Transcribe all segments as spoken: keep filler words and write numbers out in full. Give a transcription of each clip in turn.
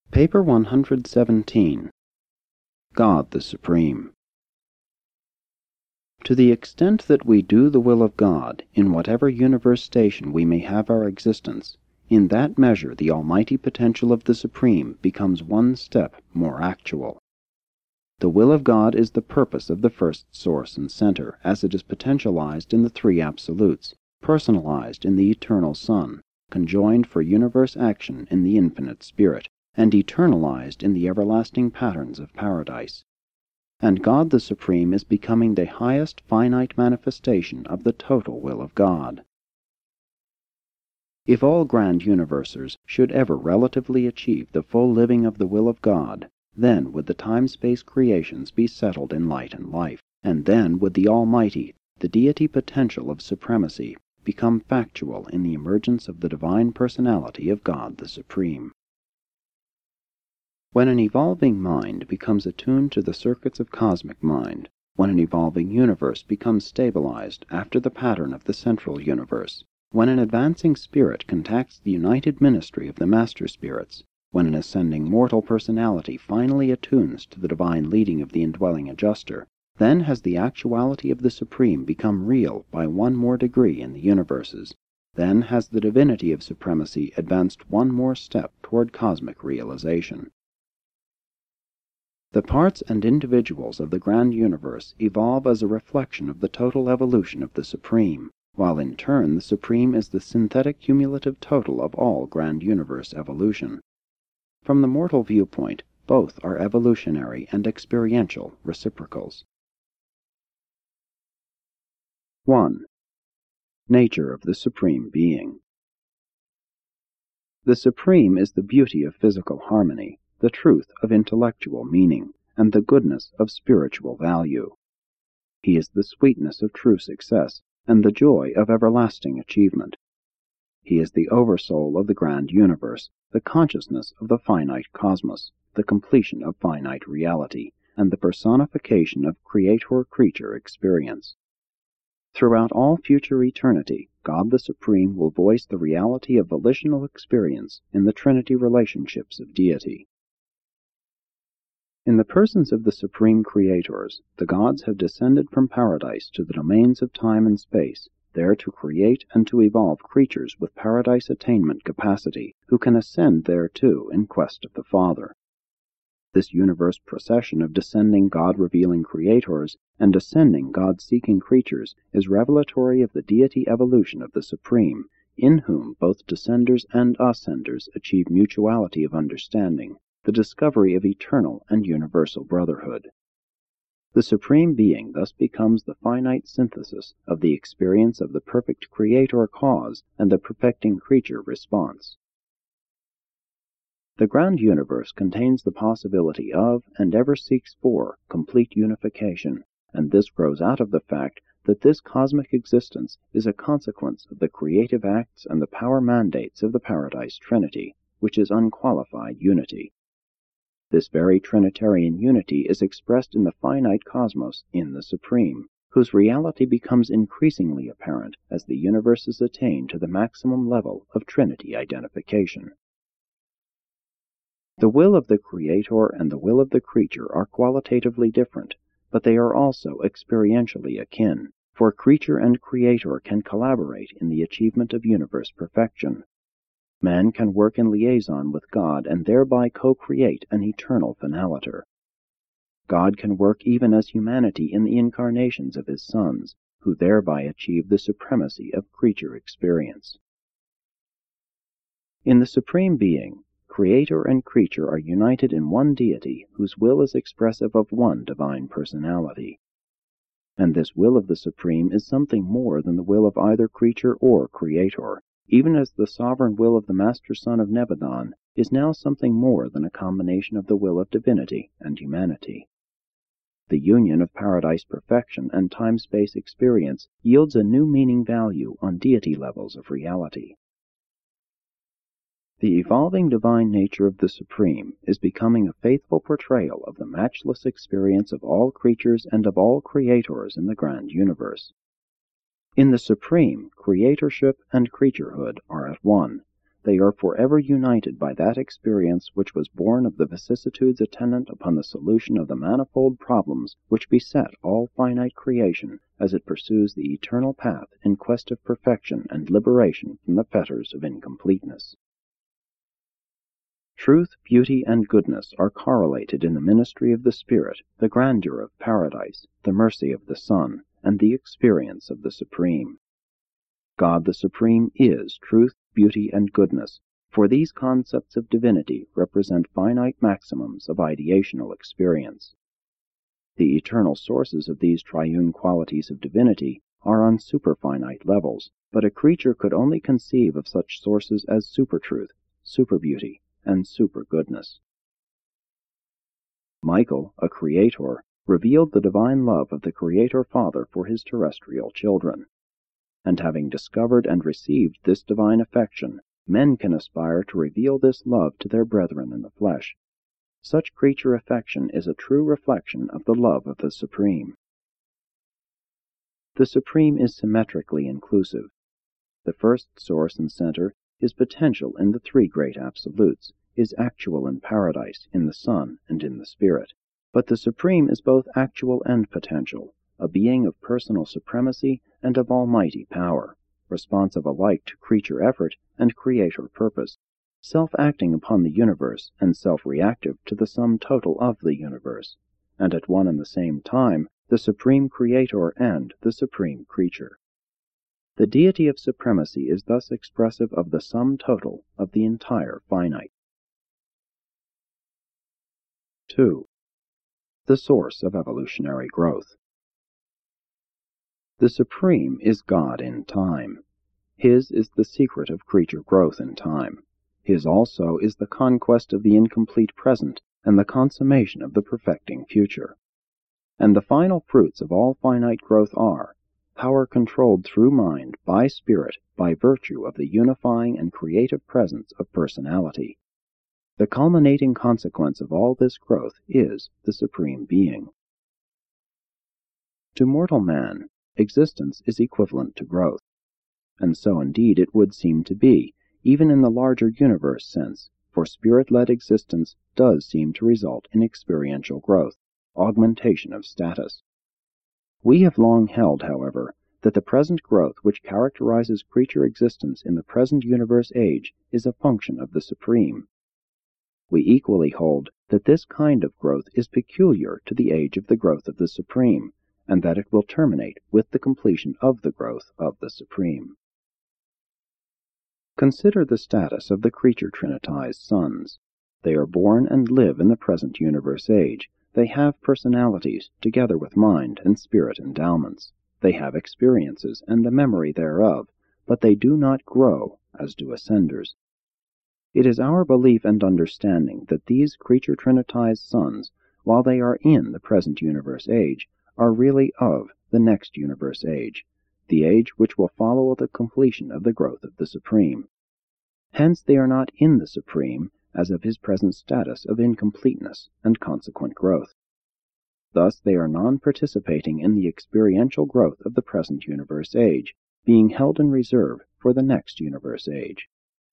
Paper one hundred seventeen. God the Supreme. To the extent that we do the will of God, in whatever universe station we may have our existence, in that measure the almighty potential of the Supreme becomes one step more actual. The will of God is the purpose of the first source and center, as it is potentialized in the three absolutes, personalized in the eternal Son, conjoined for universe action in the infinite Spirit, and eternalized in the everlasting patterns of paradise. And God the Supreme is becoming the highest finite manifestation of the total will of God. If all grand universers should ever relatively achieve the full living of the will of God, then would the time-space creations be settled in light and life, and then would the Almighty, the deity potential of supremacy, become factual in the emergence of the divine personality of God the Supreme. When an evolving mind becomes attuned to the circuits of cosmic mind, when an evolving universe becomes stabilized after the pattern of the central universe, when an advancing spirit contacts the united ministry of the master spirits, when an ascending mortal personality finally attunes to the divine leading of the indwelling adjuster, then has the actuality of the Supreme become real by one more degree in the universes. Then has the divinity of supremacy advanced one more step toward cosmic realization. The parts and individuals of the grand universe evolve as a reflection of the total evolution of the Supreme, while in turn the Supreme is the synthetic cumulative total of all grand universe evolution. From the mortal viewpoint, both are evolutionary and experiential reciprocals. one. Nature of the Supreme Being. The Supreme is the beauty of physical harmony, the truth of intellectual meaning, and the goodness of spiritual value. He is the sweetness of true success, and the joy of everlasting achievement. He is the oversoul of the grand universe, the consciousness of the finite cosmos, the completion of finite reality, and the personification of creator-creature experience. Throughout all future eternity, God the Supreme will voice the reality of volitional experience in the Trinity relationships of deity. In the persons of the Supreme Creators, the gods have descended from paradise to the domains of time and space, there to create and to evolve creatures with paradise attainment capacity, who can ascend thereto in quest of the Father. This universe procession of descending God-revealing creators and ascending God-seeking creatures is revelatory of the deity evolution of the Supreme, in whom both descenders and ascenders achieve mutuality of understanding, the discovery of eternal and universal brotherhood. The Supreme Being thus becomes the finite synthesis of the experience of the perfect creator cause and the perfecting creature response. The grand universe contains the possibility of, and ever seeks for, complete unification, and this grows out of the fact that this cosmic existence is a consequence of the creative acts and the power mandates of the Paradise Trinity, which is unqualified unity. This very Trinitarian unity is expressed in the finite cosmos in the Supreme, whose reality becomes increasingly apparent as the universes attain to the maximum level of Trinity identification. The will of the Creator and the will of the creature are qualitatively different, but they are also experientially akin, for creature and creator can collaborate in the achievement of universe perfection. Man can work in liaison with God and thereby co-create an eternal finaliter. God can work even as humanity in the incarnations of his sons, who thereby achieve the supremacy of creature experience. In the Supreme Being, creator and creature are united in one deity whose will is expressive of one divine personality. And this will of the Supreme is something more than the will of either creature or creator, even as the sovereign will of the Master Son of Nebadon is now something more than a combination of the will of divinity and humanity. The union of paradise perfection and time-space experience yields a new meaning value on deity levels of reality. The evolving divine nature of the Supreme is becoming a faithful portrayal of the matchless experience of all creatures and of all creators in the grand universe. In the Supreme, creatorship and creaturehood are at one. they are forever united by that experience which was born of the vicissitudes attendant upon the solution of the manifold problems which beset all finite creation as it pursues the eternal path in quest of perfection and liberation from the fetters of incompleteness. Truth, beauty, and goodness are correlated in the ministry of the Spirit, the grandeur of paradise, the mercy of the Son, and the experience of the Supreme. God the Supreme is truth, beauty, and goodness, for these concepts of divinity represent finite maximums of ideational experience. The eternal sources of these triune qualities of divinity are on superfinite levels, but a creature could only conceive of such sources as supertruth, superbeauty, and supergoodness. Michael, a creator, revealed the divine love of the Creator Father for his terrestrial children. And having discovered and received this divine affection, men can aspire to reveal this love to their brethren in the flesh. Such creature affection is a true reflection of the love of the Supreme. The Supreme is symmetrically inclusive. The first source and center is potential in the three great absolutes, is actual in paradise, in the Son, and in the Spirit. But the Supreme is both actual and potential, a being of personal supremacy and of almighty power, responsive alike to creature effort and creator purpose, self-acting upon the universe and self-reactive to the sum total of the universe, and at one and the same time the supreme creator and the supreme creature. The deity of supremacy is thus expressive of the sum total of the entire finite. two. The source of evolutionary growth. The Supreme is God in time. His is the secret of creature growth in time. His also is the conquest of the incomplete present and the consummation of the perfecting future. And the final fruits of all finite growth are power controlled through mind, by spirit, by virtue of the unifying and creative presence of personality. The culminating consequence of all this growth is the Supreme Being. To mortal man, existence is equivalent to growth. And so indeed it would seem to be, even in the larger universe sense, for spirit-led existence does seem to result in experiential growth, augmentation of status. We have long held, however, that the present growth which characterizes creature existence in the present universe age is a function of the Supreme. We equally hold that this kind of growth is peculiar to the age of the growth of the Supreme, and that it will terminate with the completion of the growth of the Supreme. Consider the status of the creature trinitized sons. They are born and live in the present universe age. They have personalities, together with mind and spirit endowments. They have experiences and the memory thereof, but they do not grow as do ascenders. It is our belief and understanding that these creature trinitized sons, while they are in the present universe age, are really of the next universe age, the age which will follow the completion of the growth of the Supreme. Hence they are not in the Supreme as of his present status of incompleteness and consequent growth. Thus they are non-participating in the experiential growth of the present universe age, being held in reserve for the next universe age.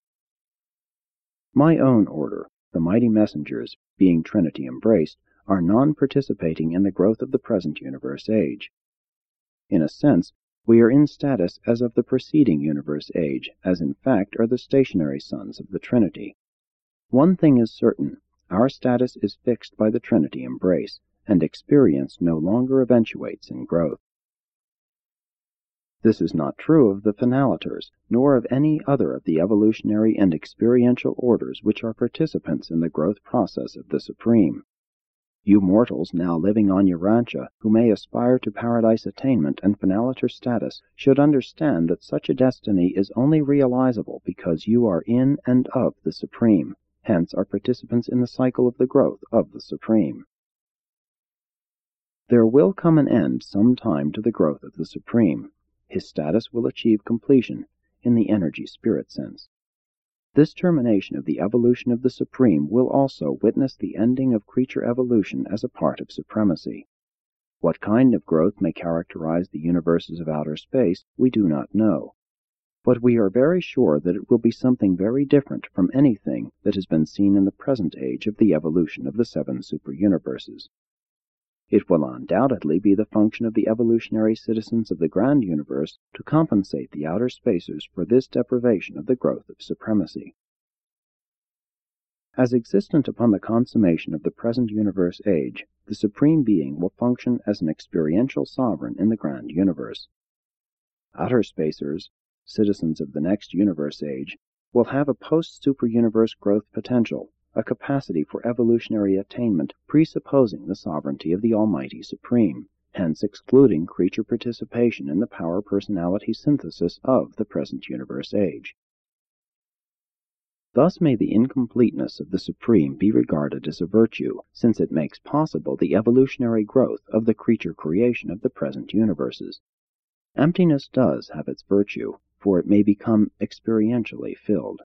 My own order, the mighty messengers, being Trinity embraced, are non-participating in the growth of the present universe age. In a sense, we are in status as of the preceding universe age, as in fact are the stationary sons of the Trinity. One thing is certain, our status is fixed by the Trinity embrace, and experience no longer eventuates in growth. This is not true of the Finaliters, nor of any other of the evolutionary and experiential orders which are participants in the growth process of the Supreme. You mortals now living on Urantia, who may aspire to paradise attainment and Finaliter status, should understand that such a destiny is only realizable because you are in and of the Supreme, hence are participants in the cycle of the growth of the Supreme. There will come an end some time to the growth of the Supreme. His status will achieve completion in the energy-spirit sense. This termination of the evolution of the Supreme will also witness the ending of creature evolution as a part of supremacy. What kind of growth may characterize the universes of outer space, we do not know. but we are very sure that it will be something very different from anything that has been seen in the present age of the evolution of the seven super-universes. It will undoubtedly be the function of the evolutionary citizens of the grand universe to compensate the outer spacers for this deprivation of the growth of supremacy. As existent upon the consummation of the present universe age, the Supreme Being will function as an experiential sovereign in the grand universe. Outer spacers, citizens of the next universe age, will have a post-super-universe growth potential, a capacity for evolutionary attainment presupposing the sovereignty of the Almighty Supreme, hence excluding creature participation in the power-personality synthesis of the present universe age. Thus may the incompleteness of the Supreme be regarded as a virtue, since it makes possible the evolutionary growth of the creature creation of the present universes. Emptiness does have its virtue, for it may become experientially filled.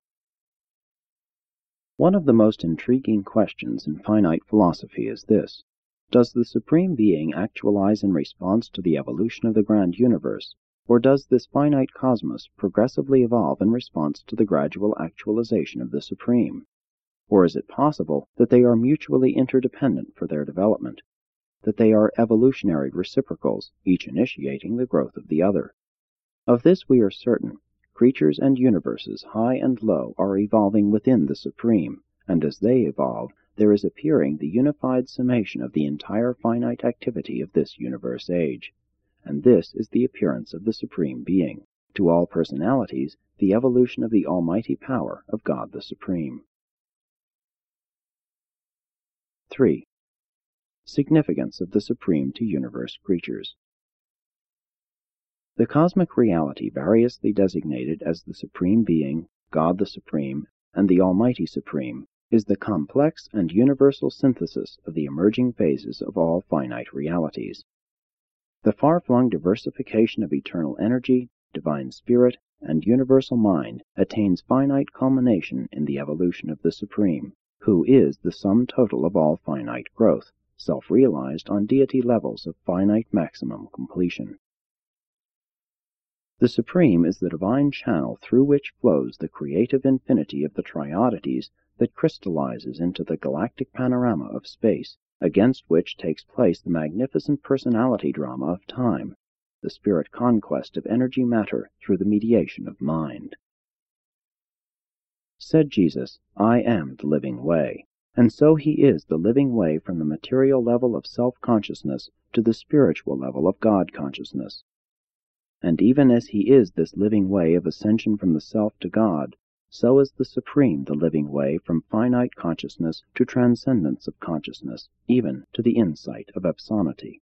One of the most intriguing questions in finite philosophy is this: does the Supreme Being actualize in response to the evolution of the grand universe, or does this finite cosmos progressively evolve in response to the gradual actualization of the Supreme? Or is it possible that they are mutually interdependent for their development, that they are evolutionary reciprocals, each initiating the growth of the other? Of this we are certain. Creatures and universes, high and low, are evolving within the Supreme, and as they evolve, there is appearing the unified summation of the entire finite activity of this universe age. And this is the appearance of the Supreme Being, to all personalities, the evolution of the almighty power of God the Supreme. three. Significance of the Supreme to universe creatures. The cosmic reality variously designated as the Supreme Being, God the Supreme, and the Almighty Supreme is the complex and universal synthesis of the emerging phases of all finite realities. The far-flung diversification of eternal energy, divine spirit, and universal mind attains finite culmination in the evolution of the Supreme, who is the sum total of all finite growth, self-realized on deity levels of finite maximum completion. The Supreme is the divine channel through which flows the creative infinity of the triodities that crystallizes into the galactic panorama of space, against which takes place the magnificent personality drama of time, the spirit conquest of energy matter through the mediation of mind. Said Jesus, "I am the living way," and so he is the living way from the material level of self-consciousness to the spiritual level of God-consciousness. And even as he is this living way of ascension from the self to God, so is the Supreme the living way from finite consciousness to transcendence of consciousness, even to the insight of epsonity.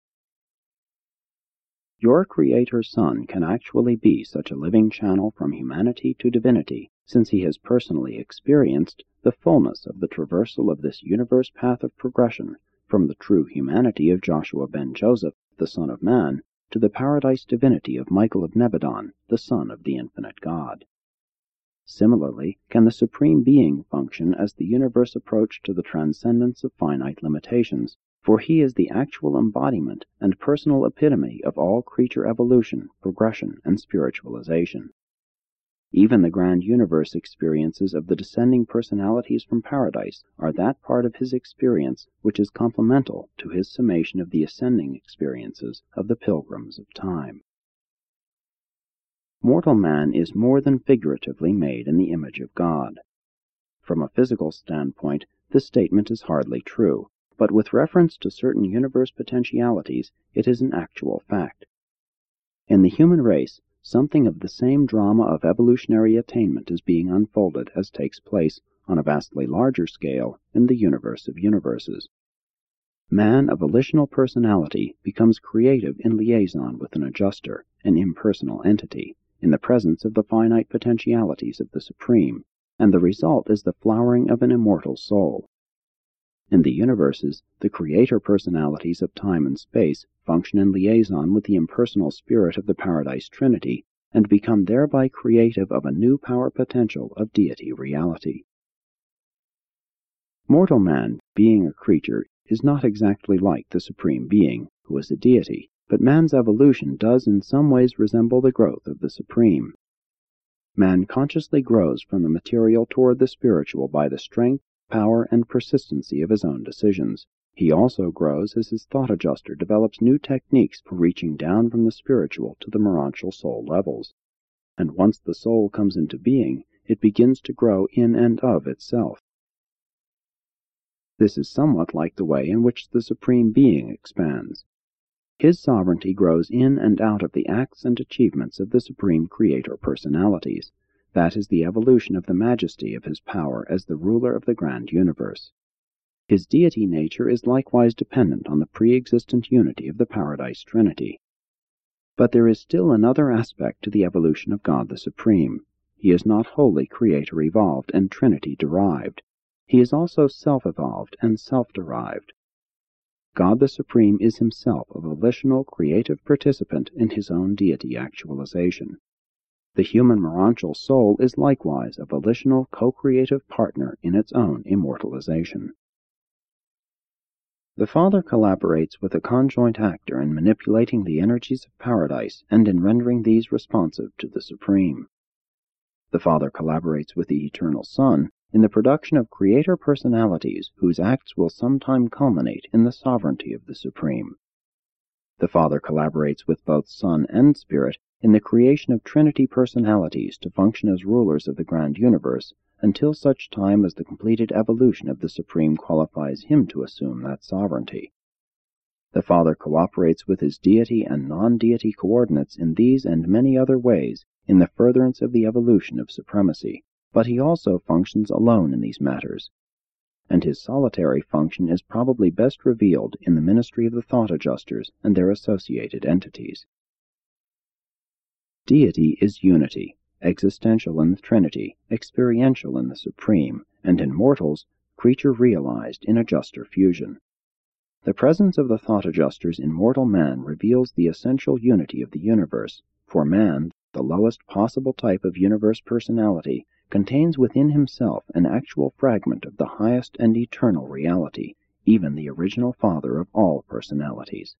Your Creator Son can actually be such a living channel from humanity to divinity, since he has personally experienced the fullness of the traversal of this universe path of progression from the true humanity of Joshua ben Joseph, the Son of Man, to the paradise divinity of Michael of Nebadon, the Son of the Infinite God. Similarly, can the Supreme Being function as the universe approach to the transcendence of finite limitations, for he is the actual embodiment and personal epitome of all creature evolution, progression, and spiritualization. Even the grand universe experiences of the descending personalities from paradise are that part of his experience which is complemental to his summation of the ascending experiences of the pilgrims of time. Mortal man is more than figuratively made in the image of God. From a physical standpoint, this statement is hardly true, but with reference to certain universe potentialities, it is an actual fact. In the human race, something of the same drama of evolutionary attainment is being unfolded as takes place on a vastly larger scale in the universe of universes. Man of volitional personality becomes creative in liaison with an adjuster, an impersonal entity, in the presence of the finite potentialities of the Supreme, and the result is the flowering of an immortal soul. In the universes, the creator personalities of time and space function in liaison with the impersonal spirit of the Paradise Trinity, and become thereby creative of a new power potential of deity reality. Mortal man, being a creature, is not exactly like the Supreme Being, who is a deity, but man's evolution does in some ways resemble the growth of the Supreme. Man consciously grows from the material toward the spiritual by the strength, power, and persistency of his own decisions. He also grows as his thought adjuster develops new techniques for reaching down from the spiritual to the morontial soul levels. And once the soul comes into being, it begins to grow in and of itself. This is somewhat like the way in which the Supreme Being expands. His sovereignty grows in and out of the acts and achievements of the Supreme Creator Personalities. That is the evolution of the majesty of his power as the ruler of the grand universe. His deity nature is likewise dependent on the pre-existent unity of the Paradise Trinity. But there is still another aspect to the evolution of God the Supreme. He is not wholly Creator-evolved and Trinity-derived. He is also self-evolved and self-derived. God the Supreme is himself a volitional, creative participant in his own deity actualization. The human morontial soul is likewise a volitional, co-creative partner in its own immortalization. The Father collaborates with a conjoint actor in manipulating the energies of Paradise and in rendering these responsive to the Supreme. The Father collaborates with the Eternal Son in the production of creator personalities whose acts will sometime culminate in the sovereignty of the Supreme. The Father collaborates with both Son and Spirit in the creation of Trinity personalities to function as rulers of the grand universe until such time as the completed evolution of the Supreme qualifies him to assume that sovereignty. The Father cooperates with his deity and non-deity coordinates in these and many other ways in the furtherance of the evolution of supremacy, but he also functions alone in these matters, and his solitary function is probably best revealed in the ministry of the thought adjusters and their associated entities. Deity is unity, existential in the Trinity, experiential in the Supreme, and in mortals, creature realized in adjuster fusion. The presence of the thought adjusters in mortal man reveals the essential unity of the universe, for man, the lowest possible type of universe personality, contains within himself an actual fragment of the highest and eternal reality, even the original Father of all personalities.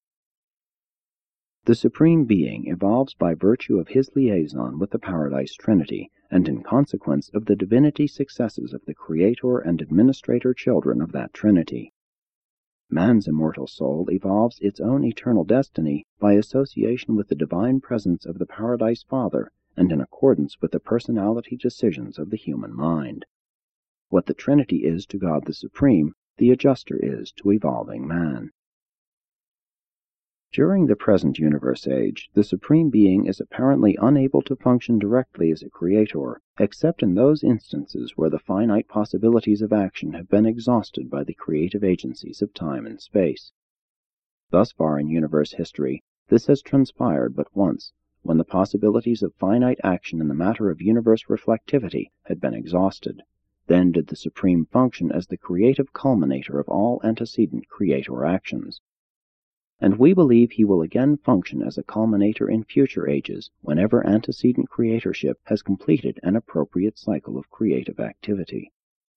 The Supreme Being evolves by virtue of his liaison with the Paradise Trinity, and in consequence of the divinity successes of the Creator and Administrator children of that Trinity. Man's immortal soul evolves its own eternal destiny by association with the divine presence of the Paradise Father and in accordance with the personality decisions of the human mind. What the Trinity is to God the Supreme, the adjuster is to evolving man. During the present universe age, the Supreme Being is apparently unable to function directly as a creator, except in those instances where the finite possibilities of action have been exhausted by the creative agencies of time and space. Thus far in universe history, this has transpired but once, when the possibilities of finite action in the matter of universe reflectivity had been exhausted. Then did the Supreme function as the creative culminator of all antecedent creator actions. And we believe he will again function as a culminator in future ages whenever antecedent creatorship has completed an appropriate cycle of creative activity.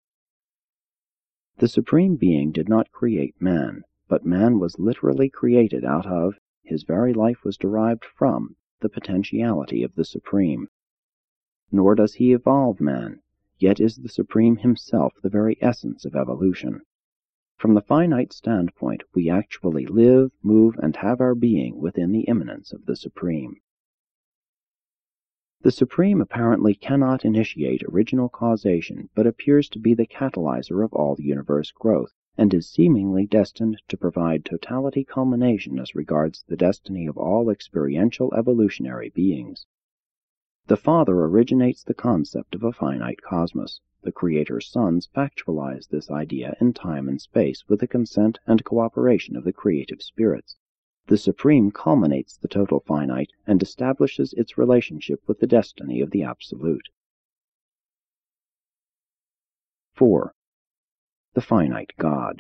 The Supreme Being did not create man, but man was literally created out of, his very life was derived from, the potentiality of the Supreme. Nor does he evolve man, yet is the Supreme himself the very essence of evolution. From the finite standpoint, we actually live, move, and have our being within the immanence of the Supreme. The Supreme apparently cannot initiate original causation, but appears to be the catalyzer of all universe growth, and is seemingly destined to provide totality culmination as regards the destiny of all experiential evolutionary beings. The Father originates the concept of a finite cosmos. The Creator's sons factualize this idea in time and space with the consent and cooperation of the creative spirits. The Supreme culminates the total finite and establishes its relationship with the destiny of the Absolute. four. The Finite God.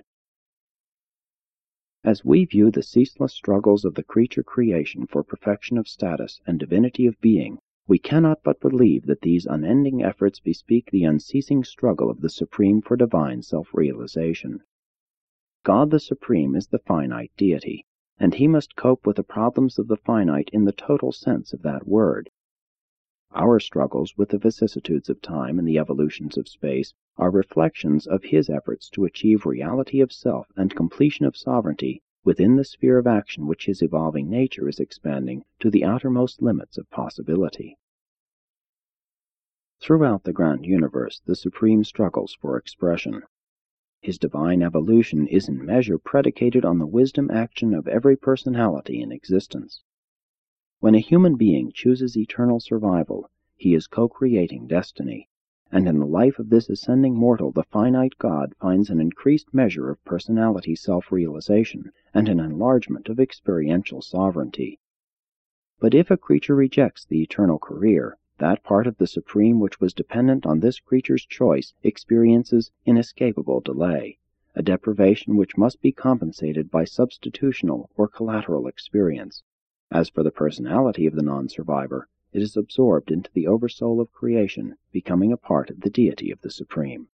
As we view the ceaseless struggles of the creature creation for perfection of status and divinity of being, we cannot but believe that these unending efforts bespeak the unceasing struggle of the Supreme for divine self-realization. God the Supreme is the finite deity, and he must cope with the problems of the finite in the total sense of that word. Our struggles with the vicissitudes of time and the evolutions of space are reflections of his efforts to achieve reality of self and completion of sovereignty within the sphere of action which his evolving nature is expanding to the outermost limits of possibility. Throughout the grand universe, the Supreme struggles for expression. His divine evolution is in measure predicated on the wisdom action of every personality in existence. When a human being chooses eternal survival, he is co-creating destiny, and in the life of this ascending mortal the finite God finds an increased measure of personality self-realization and an enlargement of experiential sovereignty. But if a creature rejects the eternal career, that part of the Supreme which was dependent on this creature's choice experiences inescapable delay, a deprivation which must be compensated by substitutional or collateral experience. As for the personality of the non-survivor, it is absorbed into the oversoul of creation, becoming a part of the deity of the Supreme.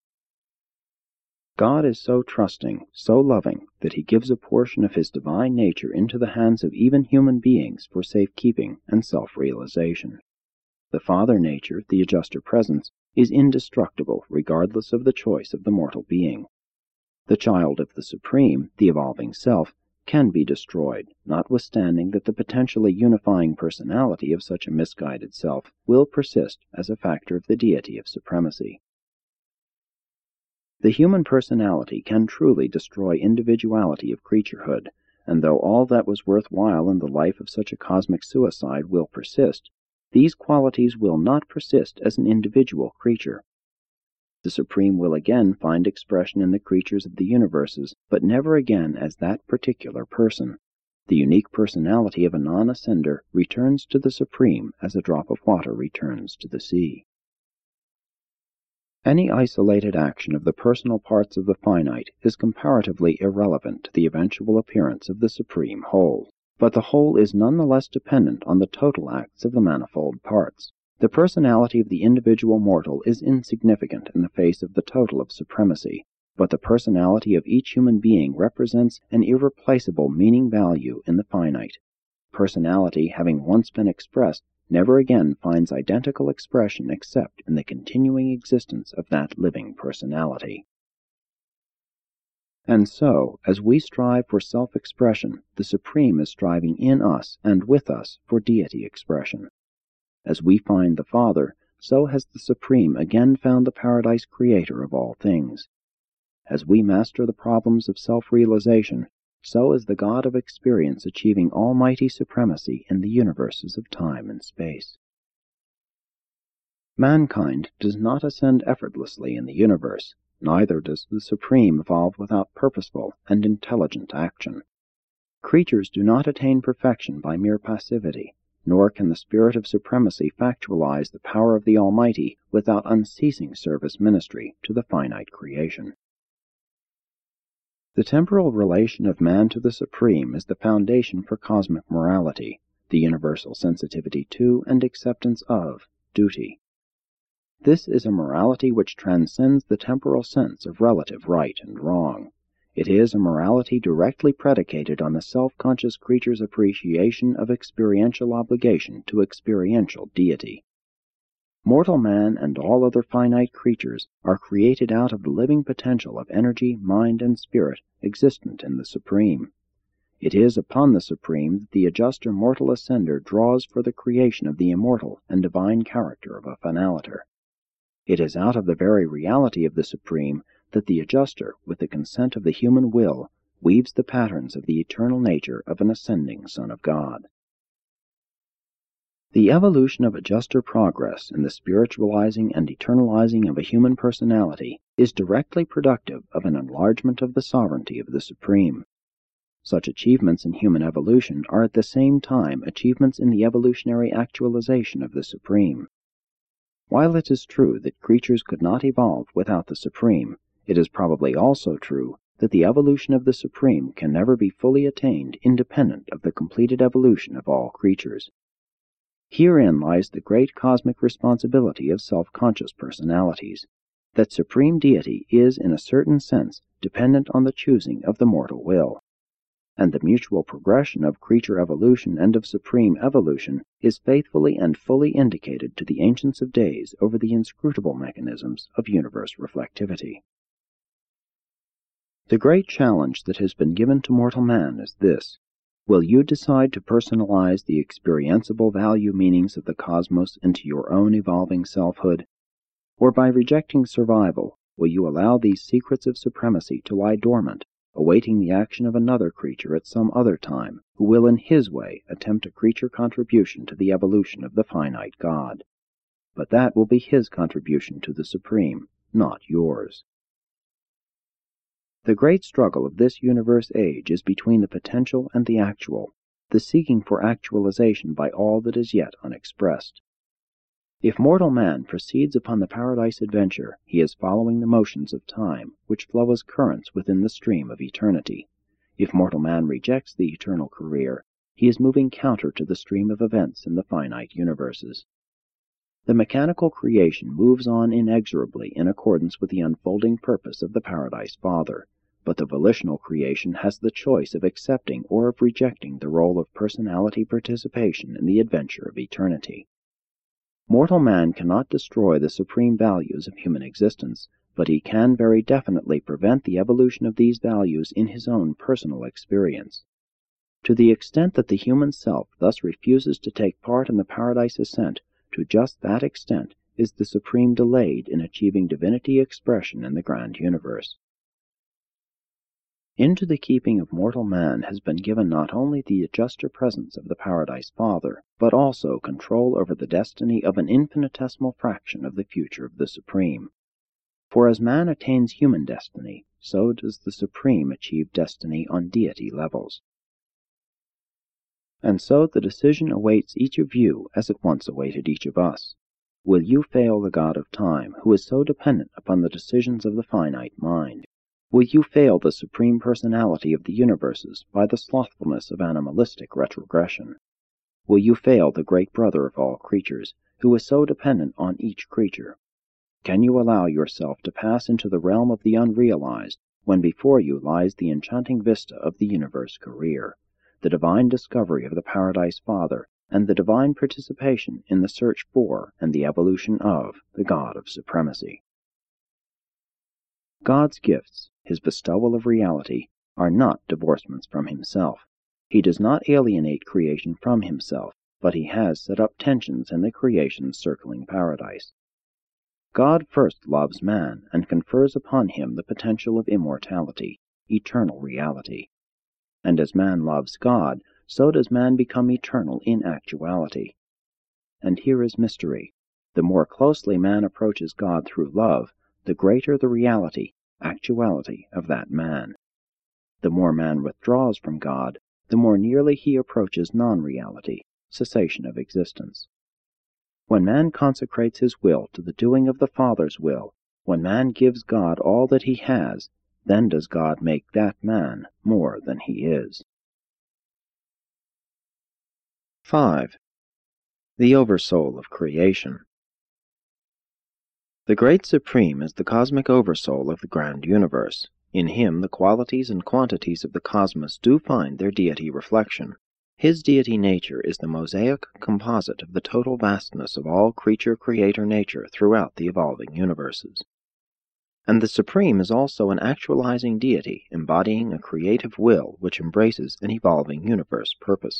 God is so trusting, so loving, that he gives a portion of his divine nature into the hands of even human beings for safekeeping and self-realization. The Father nature, the adjuster presence, is indestructible regardless of the choice of the mortal being. The child of the Supreme, the evolving self, can be destroyed, notwithstanding that the potentially unifying personality of such a misguided self will persist as a factor of the deity of supremacy. The human personality can truly destroy individuality of creaturehood, and though all that was worthwhile in the life of such a cosmic suicide will persist, these qualities will not persist as an individual creature. The Supreme will again find expression in the creatures of the universes, but never again as that particular person. The unique personality of a non-ascender returns to the Supreme as a drop of water returns to the sea. Any isolated action of the personal parts of the finite is comparatively irrelevant to the eventual appearance of the Supreme Whole, but the whole is nonetheless dependent on the total acts of the manifold parts. The personality of the individual mortal is insignificant in the face of the total of supremacy, but the personality of each human being represents an irreplaceable meaning value in the finite. Personality, having once been expressed, never again finds identical expression except in the continuing existence of that living personality. And so, as we strive for self-expression, the Supreme is striving in us and with us for deity expression. As we find the Father, so has the Supreme again found the Paradise Creator of all things. As we master the problems of self-realization, so is the God of experience achieving almighty supremacy in the universes of time and space. Mankind does not ascend effortlessly in the universe, neither does the Supreme evolve without purposeful and intelligent action. Creatures do not attain perfection by mere passivity, nor can the spirit of supremacy factualize the power of the Almighty without unceasing service ministry to the finite creation. The temporal relation of man to the Supreme is the foundation for cosmic morality, the universal sensitivity to and acceptance of duty. This is a morality which transcends the temporal sense of relative right and wrong. It is a morality directly predicated on the self-conscious creature's appreciation of experiential obligation to experiential deity. Mortal man and all other finite creatures are created out of the living potential of energy, mind, and spirit existent in the Supreme. It is upon the Supreme that the adjuster mortal ascender draws for the creation of the immortal and divine character of a finaliter. It is out of the very reality of the Supreme that the adjuster, with the consent of the human will, weaves the patterns of the eternal nature of an ascending Son of God. The evolution of adjuster progress in the spiritualizing and eternalizing of a human personality is directly productive of an enlargement of the sovereignty of the Supreme. Such achievements in human evolution are at the same time achievements in the evolutionary actualization of the Supreme. While it is true that creatures could not evolve without the Supreme, it is probably also true that the evolution of the Supreme can never be fully attained independent of the completed evolution of all creatures. Herein lies the great cosmic responsibility of self-conscious personalities, that supreme deity is in a certain sense dependent on the choosing of the mortal will. and the mutual progression of creature evolution and of supreme evolution is faithfully and fully indicated to the ancients of days over the inscrutable mechanisms of universe reflectivity. The great challenge that has been given to mortal man is this: will you decide to personalize the experienceable value meanings of the cosmos into your own evolving selfhood? Or by rejecting survival, will you allow these secrets of supremacy to lie dormant, awaiting the action of another creature at some other time, who will in his way attempt a creature contribution to the evolution of the finite God? But that will be his contribution to the supreme, not yours. The great struggle of this universe age is between the potential and the actual, the seeking for actualization by all that is yet unexpressed. If mortal man proceeds upon the paradise adventure, he is following the motions of time, which flow as currents within the stream of eternity. If mortal man rejects the eternal career, he is moving counter to the stream of events in the finite universes. The mechanical creation moves on inexorably in accordance with the unfolding purpose of the Paradise Father, but the volitional creation has the choice of accepting or of rejecting the role of personality participation in the adventure of eternity. Mortal man cannot destroy the supreme values of human existence, but he can very definitely prevent the evolution of these values in his own personal experience. To the extent that the human self thus refuses to take part in the paradise ascent, to just that extent is the supreme delayed in achieving divinity expression in the grand universe. Into the keeping of mortal man has been given not only the adjuster presence of the Paradise Father, but also control over the destiny of an infinitesimal fraction of the future of the Supreme. For as man attains human destiny, so does the Supreme achieve destiny on deity levels. And so the decision awaits each of you as it once awaited each of us. Will you fail the God of time, who is so dependent upon the decisions of the finite mind? Will you fail the Supreme Personality of the universes by the slothfulness of animalistic retrogression? Will you fail the Great Brother of all creatures, who is so dependent on each creature? Can you allow yourself to pass into the realm of the unrealized, when before you lies the enchanting vista of the universe career, the divine discovery of the Paradise Father, and the divine participation in the search for and the evolution of the God of Supremacy? God's gifts, his bestowal of reality, are not divorcements from himself. He does not alienate creation from himself, but he has set up tensions in the creation's circling paradise. God first loves man and confers upon him the potential of immortality, eternal reality. And as man loves God, so does man become eternal in actuality. And here is mystery. The more closely man approaches God through love, the greater the reality, actuality of that man. The more man withdraws from God, the more nearly he approaches non-reality, cessation of existence. When man consecrates his will to the doing of the Father's will, when man gives God all that he has, then does God make that man more than he is. five. The Oversoul of Creation. The Great Supreme is the cosmic oversoul of the grand universe. In him the qualities and quantities of the cosmos do find their deity reflection. His deity nature is the mosaic composite of the total vastness of all creature-creator nature throughout the evolving universes. And the Supreme is also an actualizing deity, embodying a creative will which embraces an evolving universe purpose.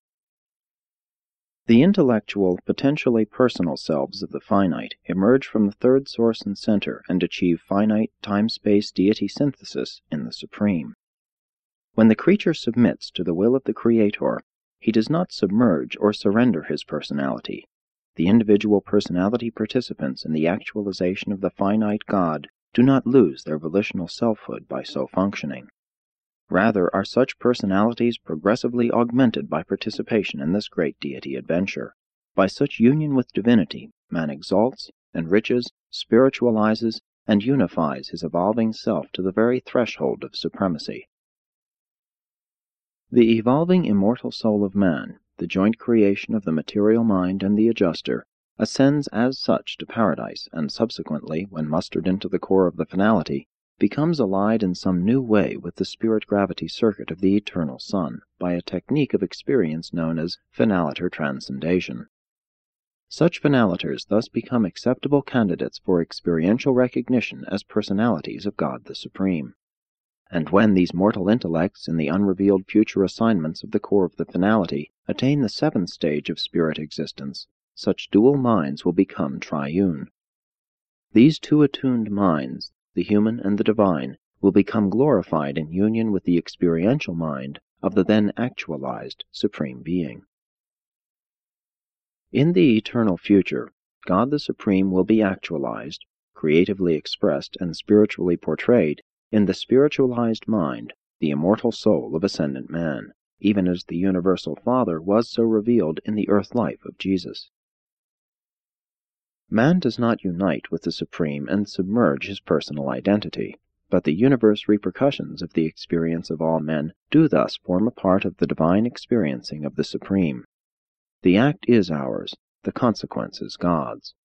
The intellectual, potentially personal selves of the finite emerge from the third source and center and achieve finite time-space deity synthesis in the Supreme. When the creature submits to the will of the Creator, he does not submerge or surrender his personality. The individual personality participants in the actualization of the finite God do not lose their volitional selfhood by so functioning. Rather are such personalities progressively augmented by participation in this great deity adventure. By such union with divinity, man exalts, enriches, spiritualizes, and unifies his evolving self to the very threshold of supremacy. The evolving immortal soul of man, the joint creation of the material mind and the adjuster, ascends as such to paradise, and subsequently, when mustered into the core of the finality, becomes allied in some new way with the spirit-gravity circuit of the eternal Sun by a technique of experience known as finaliter transcendation. Such finalaters thus become acceptable candidates for experiential recognition as personalities of God the Supreme. And when these mortal intellects in the unrevealed future assignments of the core of the finality attain the seventh stage of spirit existence, such dual minds will become triune. These two attuned minds, the human and the divine, will become glorified in union with the experiential mind of the then actualized Supreme Being. In the eternal future, God the Supreme will be actualized, creatively expressed and spiritually portrayed in the spiritualized mind, the immortal soul of ascendant man, even as the universal Father was so revealed in the earth life of Jesus. Man does not unite with the Supreme and submerge his personal identity, but the universe repercussions of the experience of all men do thus form a part of the divine experiencing of the Supreme. The act is ours, the consequence is God's.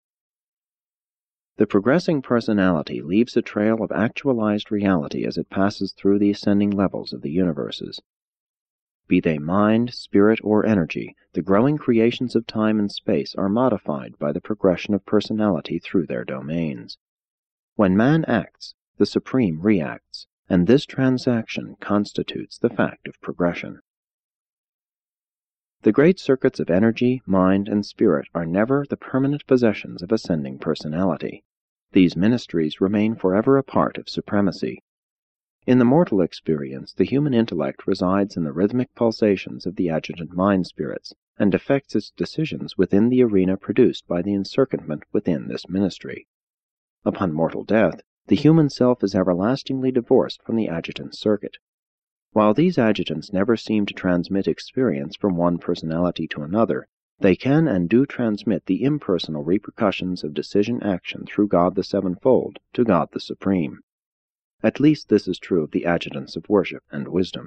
The progressing personality leaves a trail of actualized reality as it passes through the ascending levels of the universes. Be they mind, spirit, or energy, the growing creations of time and space are modified by the progression of personality through their domains. When man acts, the Supreme reacts, and this transaction constitutes the fact of progression. The great circuits of energy, mind, and spirit are never the permanent possessions of ascending personality. These ministries remain forever a part of supremacy. In the mortal experience, the human intellect resides in the rhythmic pulsations of the adjutant mind spirits, and effects its decisions within the arena produced by the encircuitment within this ministry. Upon mortal death, the human self is everlastingly divorced from the adjutant circuit. While these adjutants never seem to transmit experience from one personality to another, they can and do transmit the impersonal repercussions of decision-action through God the Sevenfold to God the Supreme. At least this is true of the adjutants of worship and wisdom.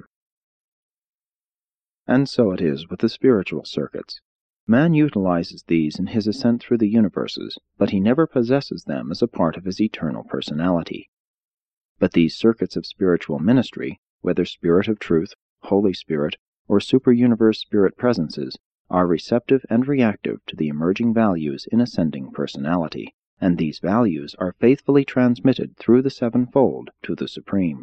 And so it is with the spiritual circuits. Man utilizes these in his ascent through the universes, but he never possesses them as a part of his eternal personality. But these circuits of spiritual ministry, whether Spirit of Truth, Holy Spirit, or super-universe spirit presences, are receptive and reactive to the emerging values in ascending personality, and these values are faithfully transmitted through the sevenfold to the Supreme.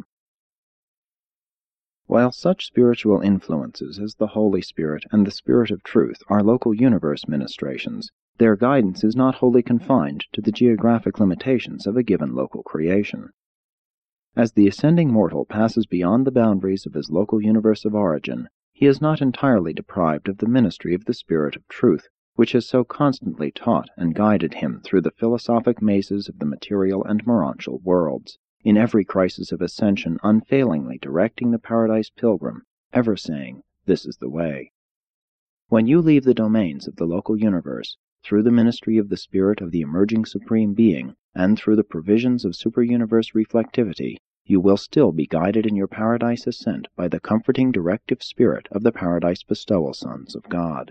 While such spiritual influences as the Holy Spirit and the Spirit of Truth are local universe ministrations, their guidance is not wholly confined to the geographic limitations of a given local creation. As the ascending mortal passes beyond the boundaries of his local universe of origin, he is not entirely deprived of the ministry of the Spirit of Truth, which has so constantly taught and guided him through the philosophic mazes of the material and morontial worlds, in every crisis of ascension unfailingly directing the paradise pilgrim, ever saying, "This is the way." When you leave the domains of the local universe, through the ministry of the Spirit of the emerging Supreme Being, and through the provisions of super-universe reflectivity, you will still be guided in your paradise ascent by the comforting directive spirit of the paradise bestowal sons of God.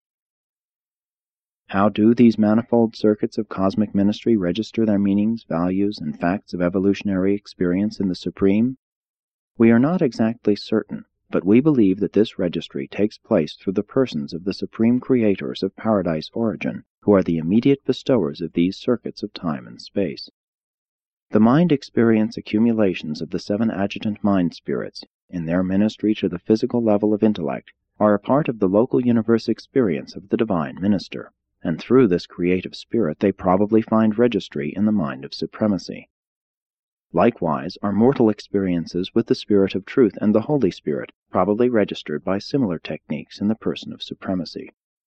How do these manifold circuits of cosmic ministry register their meanings, values, and facts of evolutionary experience in the Supreme? We are not exactly certain, but we believe that this registry takes place through the persons of the Supreme Creators of paradise origin, who are the immediate bestowers of these circuits of time and space. The mind experience accumulations of the seven adjutant mind spirits, in their ministry to the physical level of intellect, are a part of the local universe experience of the divine minister, and through this creative spirit they probably find registry in the mind of supremacy. Likewise are mortal experiences with the Spirit of Truth and the Holy Spirit probably registered by similar techniques in the person of supremacy.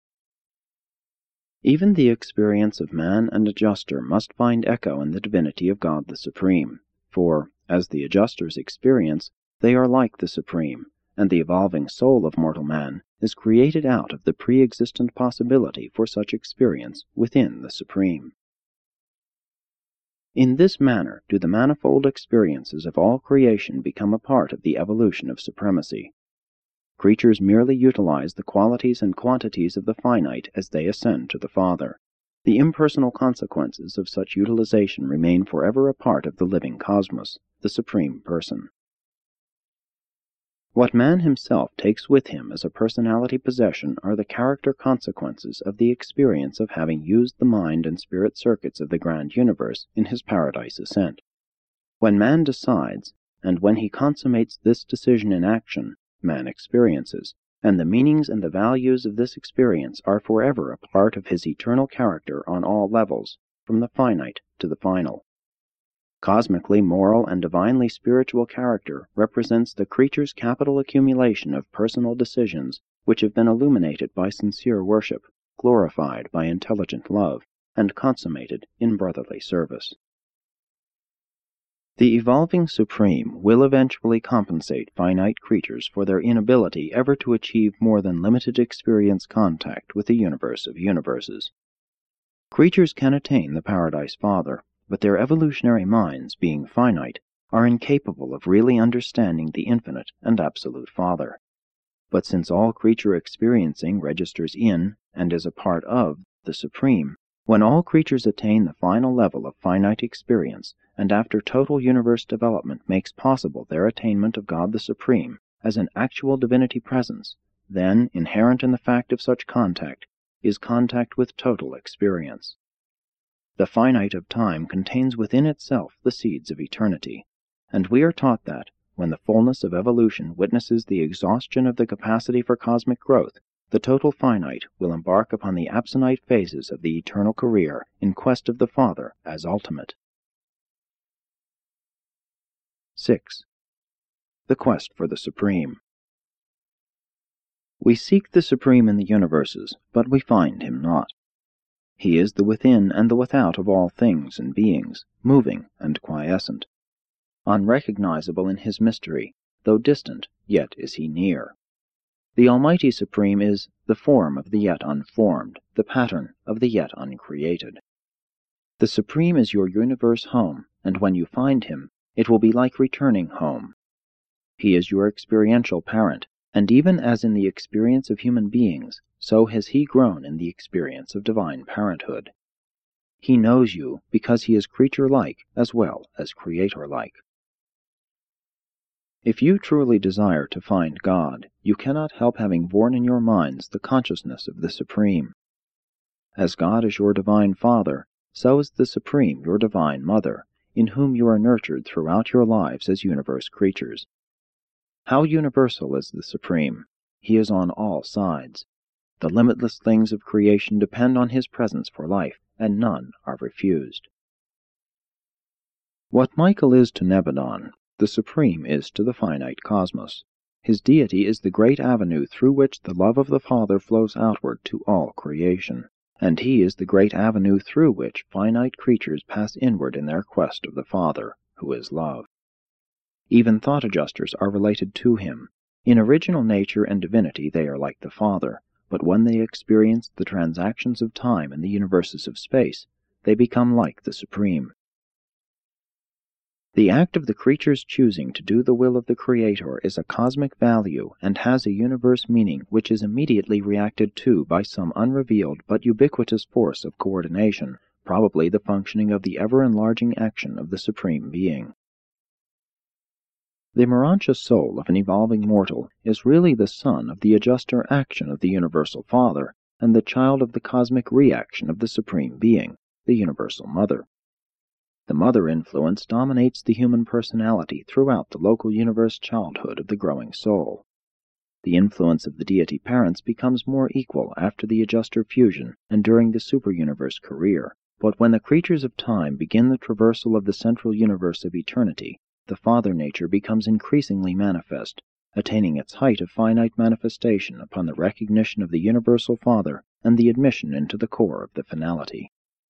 Even the experience of man and adjuster must find echo in the divinity of God the Supreme, for, as the adjusters experience, they are like the Supreme, and the evolving soul of mortal man is created out of the pre-existent possibility for such experience within the Supreme. In this manner do the manifold experiences of all creation become a part of the evolution of supremacy. Creatures merely utilize the qualities and quantities of the finite as they ascend to the Father. The impersonal consequences of such utilization remain forever a part of the living cosmos, the Supreme Person. What man himself takes with him as a personality possession are the character consequences of the experience of having used the mind and spirit circuits of the grand universe in his paradise ascent. When man decides, and when he consummates this decision in action, man experiences, and the meanings and the values of this experience are forever a part of his eternal character on all levels, from the finite to the final. Cosmically moral and divinely spiritual character represents the creature's capital accumulation of personal decisions which have been illuminated by sincere worship, glorified by intelligent love, and consummated in brotherly service. The evolving Supreme will eventually compensate finite creatures for their inability ever to achieve more than limited experience contact with the universe of universes. Creatures can attain the Paradise Father, but their evolutionary minds, being finite, are incapable of really understanding the infinite and absolute Father. But since all creature experiencing registers in, and is a part of, the Supreme, when all creatures attain the final level of finite experience, and after total universe development makes possible their attainment of God the Supreme as an actual divinity presence, then, inherent in the fact of such contact, is contact with total experience. The finite of time contains within itself the seeds of eternity, and we are taught that, when the fullness of evolution witnesses the exhaustion of the capacity for cosmic growth, the total finite will embark upon the absonite phases of the eternal career in quest of the Father as ultimate. six. The Quest for the Supreme. We seek the Supreme in the universes, but we find him not. He is the within and the without of all things and beings, moving and quiescent. Unrecognizable in his mystery, though distant, yet is he near. The Almighty Supreme is the form of the yet unformed, the pattern of the yet uncreated. The Supreme is your universe home, and when you find him, it will be like returning home. He is your experiential parent, and even as in the experience of human beings, so has he grown in the experience of divine parenthood. He knows you because he is creature-like as well as creator-like. If you truly desire to find God, you cannot help having born in your minds the consciousness of the Supreme. As God is your divine Father, so is the Supreme your divine Mother, in whom you are nurtured throughout your lives as universe creatures. How universal is the Supreme! He is on all sides. The limitless things of creation depend on his presence for life, and none are refused. What Michael is to Nebadon, the Supreme is to the finite cosmos. His deity is the great avenue through which the love of the Father flows outward to all creation, and he is the great avenue through which finite creatures pass inward in their quest of the Father, who is love. Even thought adjusters are related to him. In original nature and divinity they are like the Father, but when they experience the transactions of time and the universes of space, they become like the Supreme. The act of the creature's choosing to do the will of the Creator is a cosmic value and has a universe meaning which is immediately reacted to by some unrevealed but ubiquitous force of coordination, probably the functioning of the ever-enlarging action of the Supreme Being. The Morontia soul of an evolving mortal is really the son of the adjuster action of the Universal Father and the child of the cosmic reaction of the Supreme Being, the Universal Mother. The mother influence dominates the human personality throughout the local universe childhood of the growing soul. The influence of the deity parents becomes more equal after the adjuster fusion and during the super-universe career, but when the creatures of time begin the traversal of the central universe of eternity, the Father nature becomes increasingly manifest, attaining its height of finite manifestation upon the recognition of the Universal Father and the admission into the core of the finality.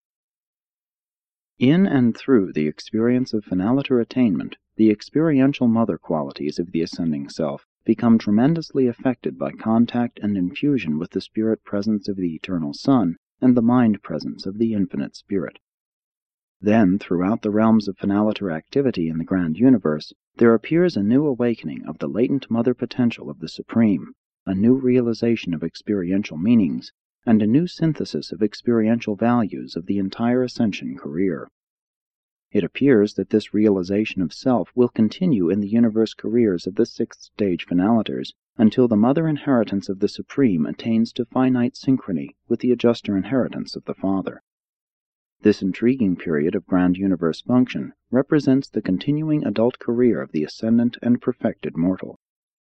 In and through the experience of finaliter attainment, the experiential mother qualities of the ascending self become tremendously affected by contact and infusion with the spirit presence of the Eternal Son and the mind presence of the Infinite Spirit. Then, throughout the realms of finaliter activity in the grand universe, there appears a new awakening of the latent mother potential of the Supreme, a new realization of experiential meanings, and a new synthesis of experiential values of the entire ascension career. It appears that this realization of self will continue in the universe careers of the sixth stage finaliters until the mother inheritance of the Supreme attains to finite synchrony with the adjuster inheritance of the Father. This intriguing period of grand universe function represents the continuing adult career of the ascendant and perfected mortal.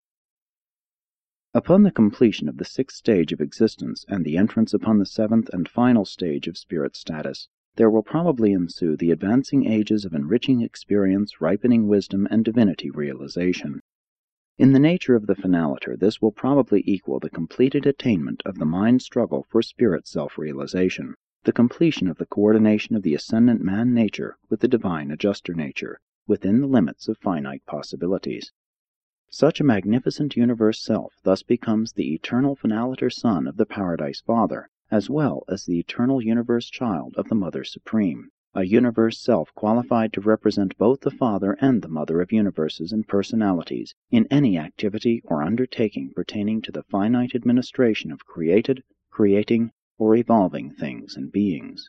Upon the completion of the sixth stage of existence and the entrance upon the seventh and final stage of spirit status, there will probably ensue the advancing ages of enriching experience, ripening wisdom, and divinity realization. In the nature of the finaliter, this will probably equal the completed attainment of the mind struggle for spirit self-realization, the completion of the coordination of the ascendant man nature with the divine adjuster nature, within the limits of finite possibilities. Such a magnificent universe self thus becomes the eternal finaliter son of the Paradise Father, as well as the eternal universe child of the Mother Supreme, a universe self qualified to represent both the Father and the Mother of universes and personalities in any activity or undertaking pertaining to the finite administration of created, creating, or evolving things and beings.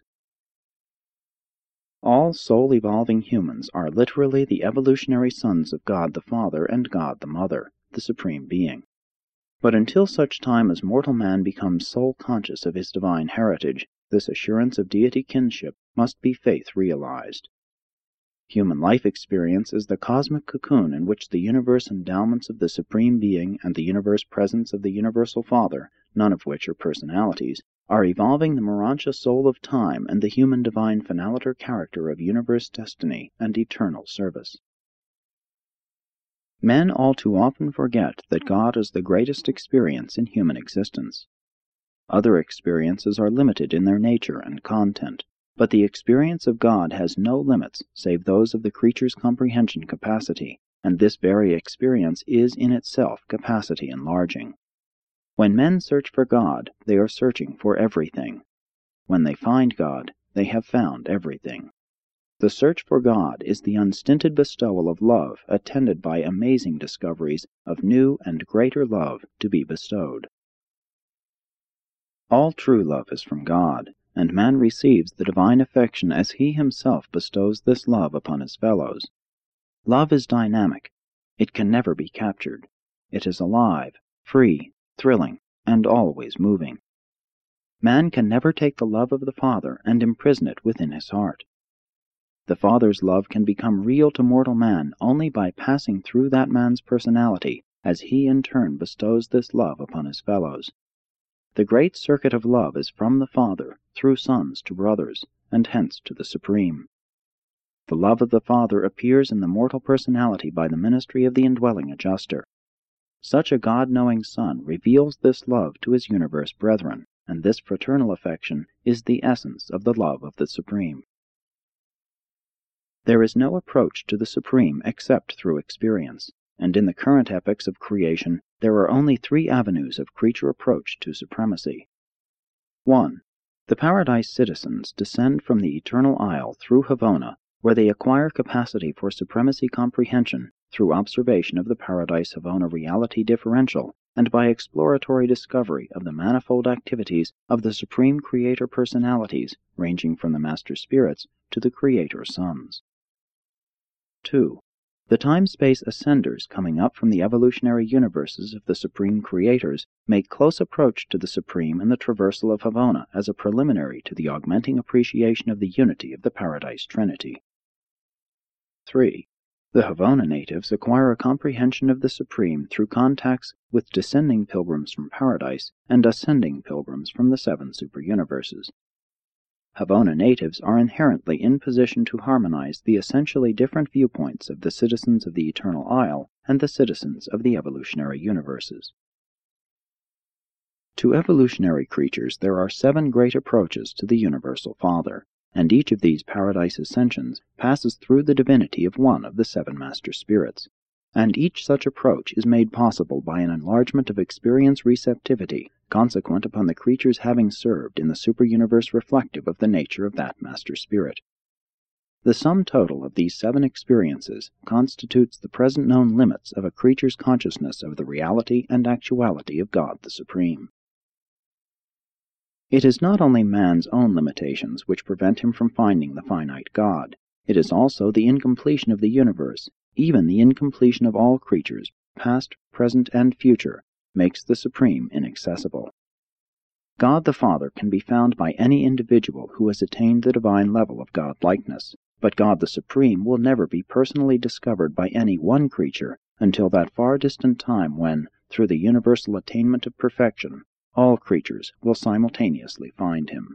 All soul-evolving humans are literally the evolutionary sons of God the Father and God the Mother, the Supreme Being. But until such time as mortal man becomes soul-conscious of his divine heritage, this assurance of deity kinship must be faith-realized. Human life experience is the cosmic cocoon in which the universe endowments of the Supreme Being and the universe presence of the Universal Father, none of which are personalities, are evolving the Morontia soul of time and the human divine finaliter character of universe destiny and eternal service. Men all too often forget that God is the greatest experience in human existence. Other experiences are limited in their nature and content, but the experience of God has no limits save those of the creature's comprehension capacity, and this very experience is in itself capacity enlarging. When men search for God, they are searching for everything. When they find God, they have found everything. The search for God is the unstinted bestowal of love attended by amazing discoveries of new and greater love to be bestowed. All true love is from God, and man receives the divine affection as he himself bestows this love upon his fellows. Love is dynamic. It can never be captured. It is alive, free, thrilling, and always moving. Man can never take the love of the Father and imprison it within his heart. The Father's love can become real to mortal man only by passing through that man's personality as he in turn bestows this love upon his fellows. The great circuit of love is from the Father, through sons to brothers, and hence to the Supreme. The love of the Father appears in the mortal personality by the ministry of the indwelling adjuster. Such a God-knowing Son reveals this love to his universe brethren, and this fraternal affection is the essence of the love of the Supreme. There is no approach to the Supreme except through experience, and in the current epochs of creation there are only three avenues of creature approach to supremacy. one. The Paradise citizens descend from the Eternal Isle through Havona, where they acquire capacity for supremacy comprehension through observation of the Paradise Havona reality differential and by exploratory discovery of the manifold activities of the Supreme Creator personalities ranging from the Master Spirits to the Creator Sons. two. The time-space ascenders coming up from the evolutionary universes of the Supreme Creators make close approach to the Supreme in the traversal of Havona as a preliminary to the augmenting appreciation of the unity of the Paradise Trinity. three. The Havona natives acquire a comprehension of the Supreme through contacts with descending pilgrims from Paradise and ascending pilgrims from the seven superuniverses. Havona natives are inherently in position to harmonize the essentially different viewpoints of the citizens of the Eternal Isle and the citizens of the evolutionary universes. To evolutionary creatures there are seven great approaches to the Universal Father, and each of these Paradise ascensions passes through the divinity of one of the seven Master Spirits, and each such approach is made possible by an enlargement of experience receptivity consequent upon the creature's having served in the superuniverse reflective of the nature of that Master Spirit. The sum total of these seven experiences constitutes the present known limits of a creature's consciousness of the reality and actuality of God the Supreme. It is not only man's own limitations which prevent him from finding the finite God. It is also the incompletion of the universe, even the incompletion of all creatures, past, present, and future, makes the Supreme inaccessible. God the Father can be found by any individual who has attained the divine level of God-likeness, but God the Supreme will never be personally discovered by any one creature until that far-distant time when, through the universal attainment of perfection, all creatures will simultaneously find him.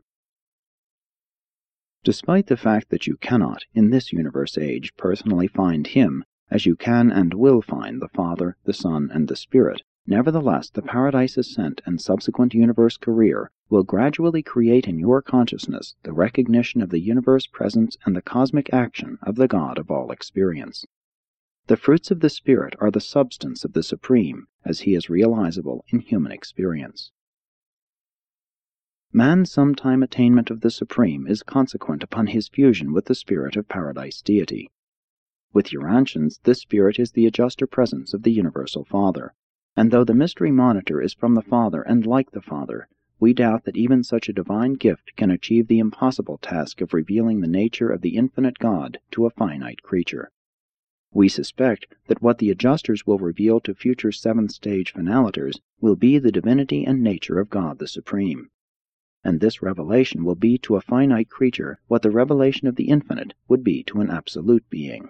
Despite the fact that you cannot, in this universe age, personally find him, as you can and will find the Father, the Son, and the Spirit, nevertheless the Paradise Ascent and subsequent universe career will gradually create in your consciousness the recognition of the universe presence and the cosmic action of the God of all experience. The fruits of the Spirit are the substance of the Supreme, as he is realizable in human experience. Man's sometime attainment of the Supreme is consequent upon his fusion with the Spirit of Paradise Deity. With Urantians, this Spirit is the adjuster presence of the Universal Father, and though the Mystery Monitor is from the Father and like the Father, we doubt that even such a divine gift can achieve the impossible task of revealing the nature of the infinite God to a finite creature. We suspect that what the adjusters will reveal to future seventh-stage finalators will be the divinity and nature of God the Supreme. And this revelation will be to a finite creature what the revelation of the infinite would be to an absolute being.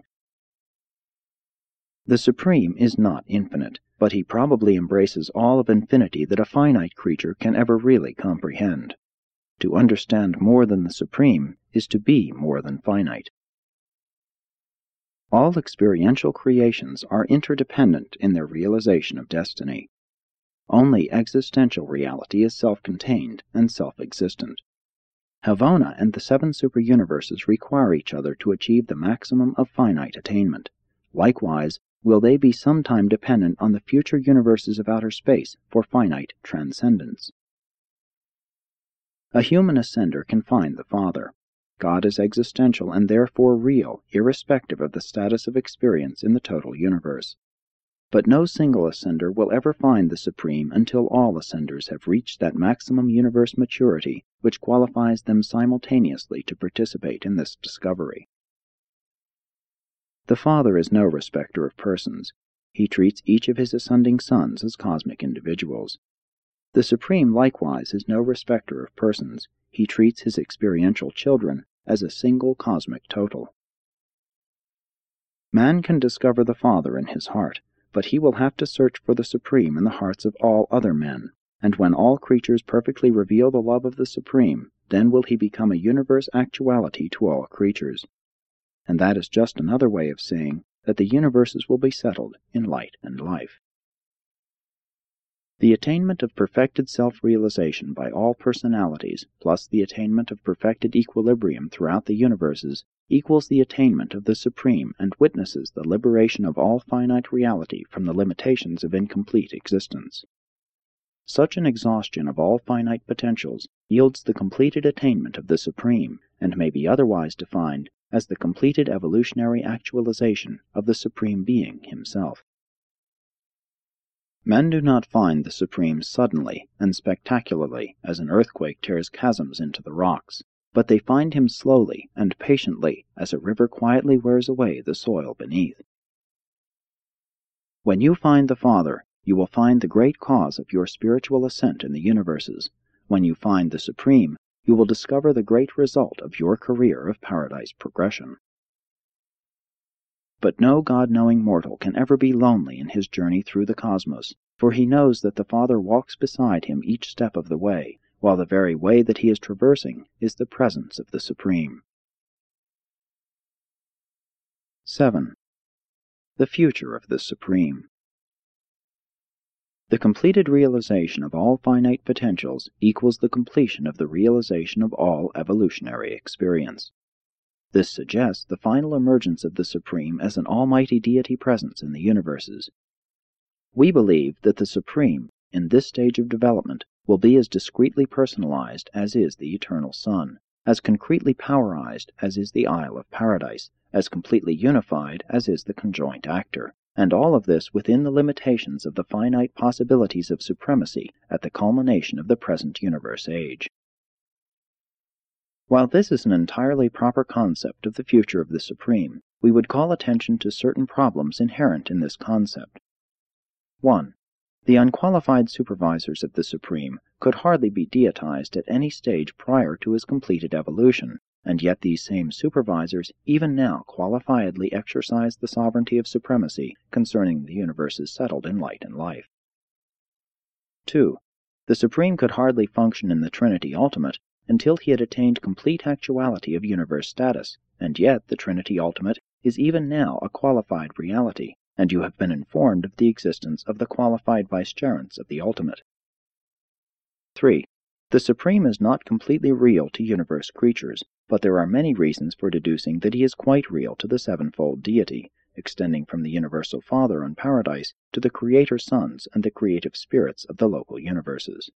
The Supreme is not infinite, but he probably embraces all of infinity that a finite creature can ever really comprehend. To understand more than the Supreme is to be more than finite. All experiential creations are interdependent in their realization of destiny. Only existential reality is self-contained and self-existent. Havona and the seven super-universes require each other to achieve the maximum of finite attainment. Likewise, will they be sometime dependent on the future universes of outer space for finite transcendence. A human ascender can find the Father. God is existential and therefore real, irrespective of the status of experience in the total universe. But no single ascender will ever find the Supreme until all ascenders have reached that maximum universe maturity which qualifies them simultaneously to participate in this discovery. The Father is no respecter of persons. He treats each of his ascending sons as cosmic individuals. The Supreme likewise is no respecter of persons. He treats his experiential children as a single cosmic total. Man can discover the Father in his heart, but he will have to search for the Supreme in the hearts of all other men, and when all creatures perfectly reveal the love of the Supreme, then will he become a universe actuality to all creatures. And that is just another way of saying that the universes will be settled in light and life. The attainment of perfected self-realization by all personalities, plus the attainment of perfected equilibrium throughout the universes, equals the attainment of the Supreme and witnesses the liberation of all finite reality from the limitations of incomplete existence. Such an exhaustion of all finite potentials yields the completed attainment of the Supreme, and may be otherwise defined as the completed evolutionary actualization of the Supreme Being himself. Men do not find the Supreme suddenly and spectacularly as an earthquake tears chasms into the rocks, but they find him slowly and patiently as a river quietly wears away the soil beneath. When you find the Father, you will find the great cause of your spiritual ascent in the universes. When you find the Supreme, you will discover the great result of your career of paradise progression. But no God-knowing mortal can ever be lonely in his journey through the cosmos, for he knows that the Father walks beside him each step of the way, while the very way that he is traversing is the presence of the Supreme. seven. The future of the Supreme. The completed realization of all finite potentials equals the completion of the realization of all evolutionary experience. This suggests the final emergence of the Supreme as an almighty deity presence in the universes. We believe that the Supreme, in this stage of development, will be as discreetly personalized as is the Eternal Sun, as concretely powerized as is the Isle of Paradise, as completely unified as is the conjoint actor, and all of this within the limitations of the finite possibilities of supremacy at the culmination of the present universe age. While this is an entirely proper concept of the future of the Supreme, we would call attention to certain problems inherent in this concept. one. The unqualified supervisors of the Supreme could hardly be deitized at any stage prior to his completed evolution, and yet these same supervisors even now qualifiedly exercise the sovereignty of supremacy concerning the universes settled in light and life. two. The Supreme could hardly function in the Trinity Ultimate until he had attained complete actuality of universe status, and yet the Trinity Ultimate is even now a qualified reality, and you have been informed of the existence of the qualified vicegerents of the Ultimate. three. The Supreme is not completely real to universe creatures, but there are many reasons for deducing that he is quite real to the sevenfold deity, extending from the Universal Father on Paradise to the Creator Sons and the creative spirits of the local universes.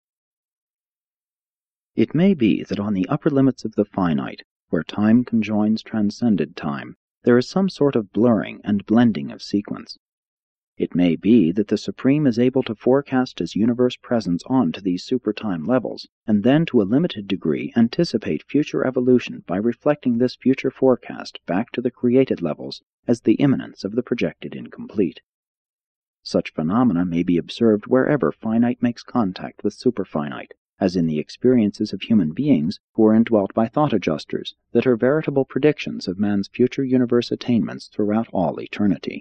It may be that on the upper limits of the finite, where time conjoins transcended time, there is some sort of blurring and blending of sequence. It may be that the Supreme is able to forecast his universe presence on to these super-time levels, and then to a limited degree anticipate future evolution by reflecting this future forecast back to the created levels as the immanence of the projected incomplete. Such phenomena may be observed wherever finite makes contact with superfinite, as in the experiences of human beings who are indwelt by thought adjusters that are veritable predictions of man's future universe attainments throughout all eternity.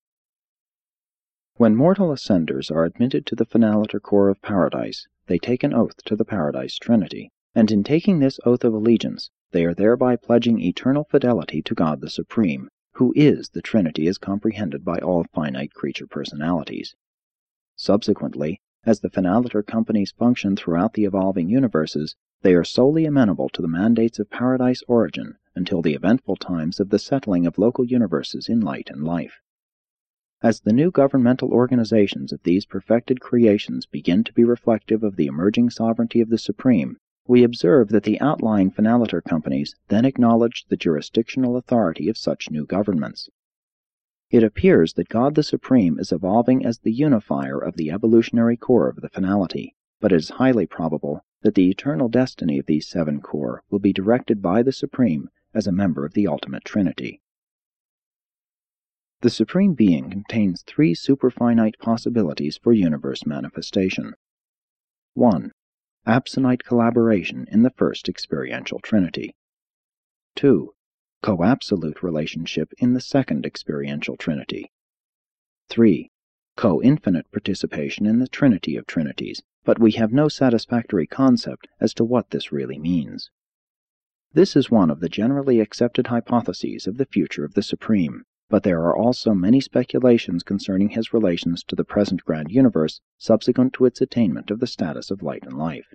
When mortal ascenders are admitted to the finaliter core of Paradise, they take an oath to the Paradise Trinity, and in taking this oath of allegiance, they are thereby pledging eternal fidelity to God the Supreme, who is the Trinity as comprehended by all finite creature personalities. Subsequently, as the finaliter companies function throughout the evolving universes, they are solely amenable to the mandates of Paradise origin until the eventful times of the settling of local universes in light and life. As the new governmental organizations of these perfected creations begin to be reflective of the emerging sovereignty of the Supreme, we observe that the outlying finaliter companies then acknowledge the jurisdictional authority of such new governments. It appears that God the Supreme is evolving as the unifier of the evolutionary core of the finality, but it is highly probable that the eternal destiny of these seven core will be directed by the Supreme as a member of the Ultimate Trinity. The Supreme Being contains three superfinite possibilities for universe manifestation. one. Absonite collaboration in the first experiential Trinity. two. Co-absolute relationship in the second experiential Trinity. three. Co-infinite participation in the Trinity of Trinities, but we have no satisfactory concept as to what this really means. This is one of the generally accepted hypotheses of the future of the Supreme, but there are also many speculations concerning his relations to the present grand universe subsequent to its attainment of the status of light and life.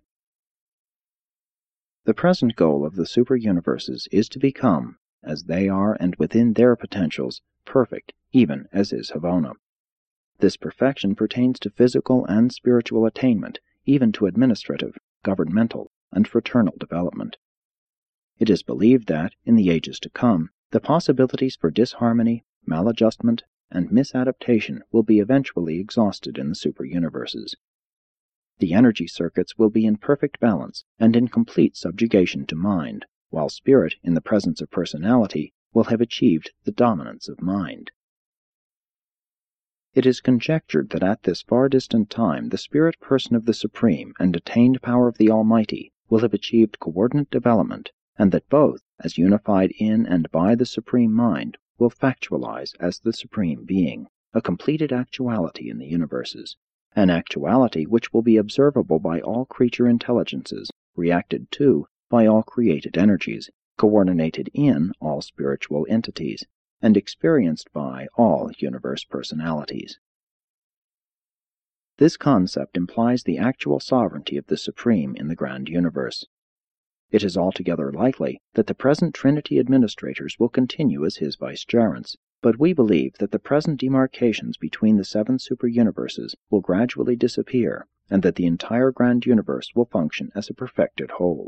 The present goal of the super-universes is to become, as they are and within their potentials, perfect, even as is Havona. This perfection pertains to physical and spiritual attainment, even to administrative, governmental, and fraternal development. It is believed that, in the ages to come, the possibilities for disharmony, maladjustment, and misadaptation will be eventually exhausted in the super-universes. The energy circuits will be in perfect balance and in complete subjugation to mind, while spirit, in the presence of personality, will have achieved the dominance of mind. It is conjectured that at this far distant time the spirit person of the Supreme and attained power of the Almighty will have achieved coordinate development, and that both, as unified in and by the Supreme Mind, will factualize as the Supreme Being, a completed actuality in the universes, an actuality which will be observable by all creature intelligences, reacted to by all created energies, coordinated in all spiritual entities, and experienced by all universe personalities. This concept implies the actual sovereignty of the Supreme in the grand universe. It is altogether likely that the present Trinity administrators will continue as his vicegerents, but we believe that the present demarcations between the seven super-universes will gradually disappear, and that the entire grand universe will function as a perfected whole.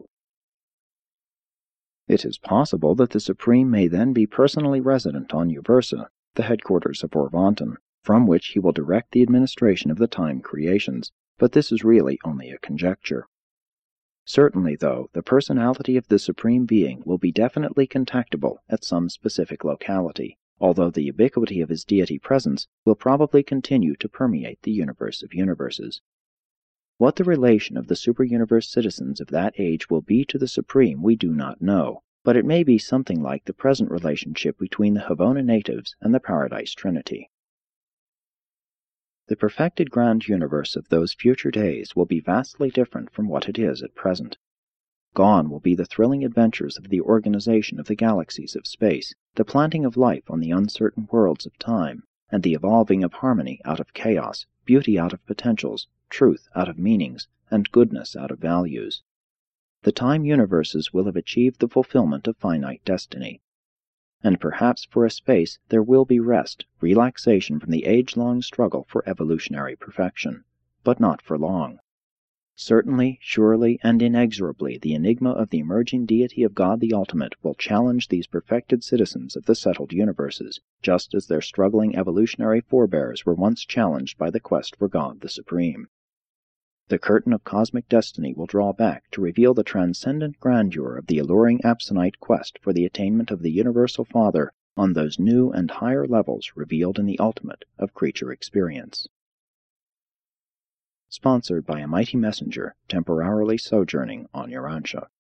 It is possible that the Supreme may then be personally resident on Uversa, the headquarters of Orvonton, from which he will direct the administration of the time creations, but this is really only a conjecture. Certainly, though, the personality of the Supreme Being will be definitely contactable at some specific locality, although the ubiquity of his deity presence will probably continue to permeate the universe of universes. What the relation of the super-universe citizens of that age will be to the Supreme we do not know, but it may be something like the present relationship between the Havona natives and the Paradise Trinity. The perfected grand universe of those future days will be vastly different from what it is at present. Gone will be the thrilling adventures of the organization of the galaxies of space, the planting of life on the uncertain worlds of time, and the evolving of harmony out of chaos, beauty out of potentials, truth out of meanings, and goodness out of values. The time universes will have achieved the fulfillment of finite destiny, and perhaps for a space there will be rest, relaxation from the age-long struggle for evolutionary perfection, but not for long. Certainly, surely, and inexorably the enigma of the emerging deity of God the Ultimate will challenge these perfected citizens of the settled universes, just as their struggling evolutionary forebears were once challenged by the quest for God the Supreme. The curtain of cosmic destiny will draw back to reveal the transcendent grandeur of the alluring Absonite quest for the attainment of the Universal Father on those new and higher levels revealed in the ultimate of creature experience. Sponsored by a mighty messenger temporarily sojourning on Urantia.